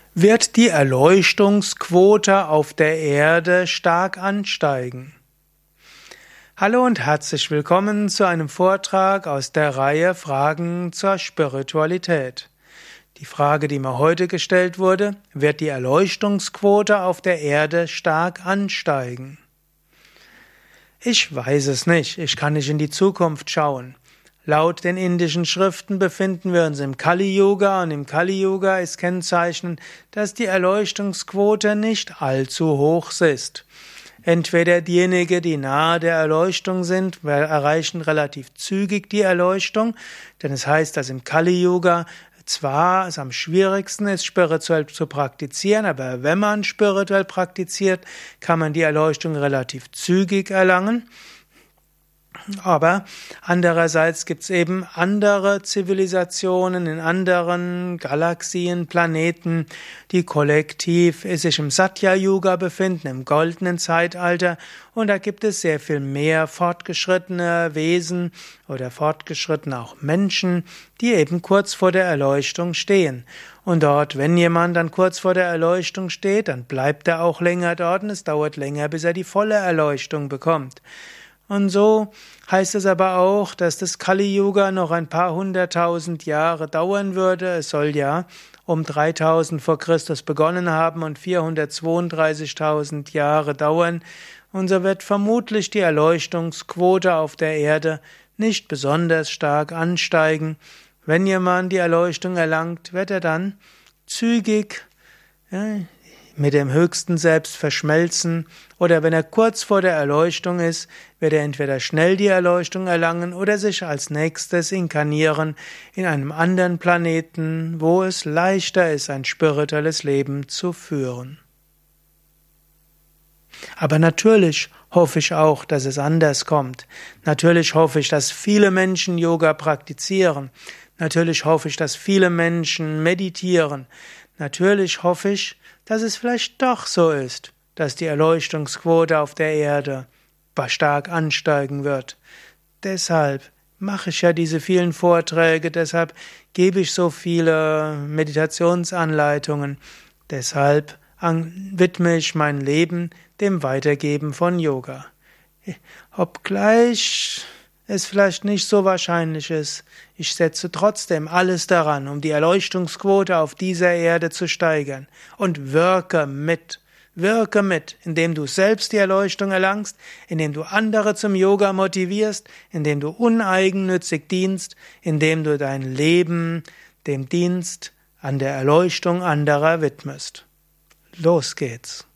Wird die Erleuchtungsquote auf der Erde stark ansteigen? Hallo und herzlich willkommen zu einem Vortrag aus der Reihe Fragen zur Spiritualität. Die Frage, die mir heute gestellt wurde: Wird die Erleuchtungsquote auf der Erde stark ansteigen? Ich weiß es nicht. Ich kann nicht in die Zukunft schauen. Laut den indischen Schriften befinden wir uns im Kali-Yuga, und im Kali-Yuga ist kennzeichnend, dass die Erleuchtungsquote nicht allzu hoch ist. Entweder diejenigen, die nahe der Erleuchtung sind, erreichen relativ zügig die Erleuchtung, denn es heißt, dass im Kali-Yuga zwar es am schwierigsten ist, spirituell zu praktizieren, aber wenn man spirituell praktiziert, kann man die Erleuchtung relativ zügig erlangen. Aber andererseits gibt es eben andere Zivilisationen in anderen Galaxien, Planeten, die kollektiv sich im Satya-Yuga befinden, im goldenen Zeitalter. Und da gibt es sehr viel mehr fortgeschrittene Wesen oder fortgeschrittene auch Menschen, die eben kurz vor der Erleuchtung stehen. Und dort, wenn jemand dann kurz vor der Erleuchtung steht, dann bleibt er auch länger dort und es dauert länger, bis er die volle Erleuchtung bekommt. Und so heißt es aber auch, dass das Kali-Yuga noch ein paar 100.000 Jahre dauern würde. Es soll ja um 3000 vor Christus begonnen haben und 432.000 Jahre dauern. Und so wird vermutlich die Erleuchtungsquote auf der Erde nicht besonders stark ansteigen. Wenn jemand die Erleuchtung erlangt, wird er dann zügig mit dem höchsten Selbst verschmelzen, oder wenn er kurz vor der Erleuchtung ist, wird er entweder schnell die Erleuchtung erlangen oder sich als nächstes inkarnieren in einem anderen Planeten, wo es leichter ist, ein spirituelles Leben zu führen. Aber natürlich hoffe ich auch, dass es anders kommt. Natürlich hoffe ich, dass viele Menschen Yoga praktizieren. Natürlich hoffe ich, dass viele Menschen meditieren. Natürlich hoffe ich, dass es vielleicht doch so ist, dass die Erleuchtungsquote auf der Erde stark ansteigen wird. Deshalb mache ich ja diese vielen Vorträge, deshalb gebe ich so viele Meditationsanleitungen, deshalb widme ich mein Leben dem Weitergeben von Yoga. Obgleich es vielleicht nicht so wahrscheinlich ist, ich setze trotzdem alles daran, um die Erleuchtungsquote auf dieser Erde zu steigern, und wirke mit, indem du selbst die Erleuchtung erlangst, indem du andere zum Yoga motivierst, indem du uneigennützig dienst, indem du dein Leben dem Dienst an der Erleuchtung anderer widmest. Los geht's!